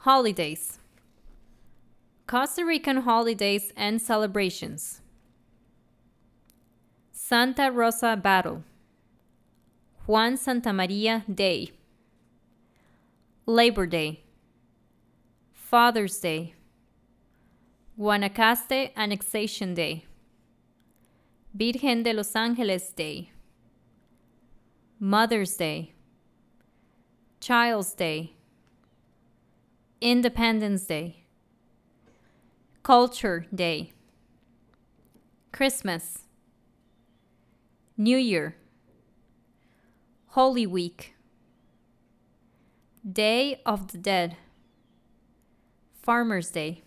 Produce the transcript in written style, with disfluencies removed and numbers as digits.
Holidays. Costa Rican holidays and celebrations. Santa Rosa Battle. Juan Santamaria Day. Labor Day. Father's Day. Guanacaste Annexation Day. Virgen de los Ángeles Day. Mother's Day. Child's Day. Independence Day. Culture Day. Christmas. New Year. Holy Week. Day of the Dead. Farmer's Day.